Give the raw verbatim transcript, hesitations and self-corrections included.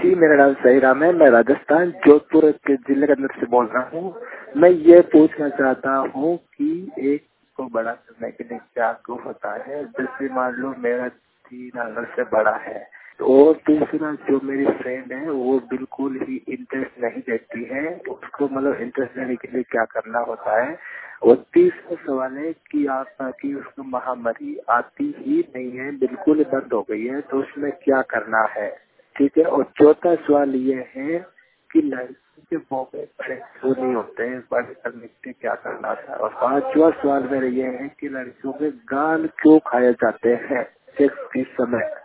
जी, मेरा नाम सही राम है। मैं राजस्थान जोधपुर के जिले के अंदर से बोल रहा हूँ। मैं ये पूछना चाहता हूँ कि एक को बड़ा करने के लिए क्या प्रूफ होता है। जैसे मान लो मेरा तीन आंगल से बड़ा है और दूसरा जो मेरी फ्रेंड है वो बिल्कुल ही इंटरेस्ट नहीं देती है, उसको मतलब इंटरेस्ट लेने के लिए क्या करना होता है। और तीसरा सवाल है कि आप की उसको महामारी आती ही नहीं है, बिल्कुल ही बंद हो गई है, तो उसमें क्या करना है। ठीक है। और चौथा सवाल ये है कि लड़की के बौबे बड़े क्यों नहीं होते हैं, बड़े करने के लिए क्या करना था। और पांचवा सवाल मेरा ये है कि लड़कियों के गाल क्यों खाए जाते हैं सेक्स के समय।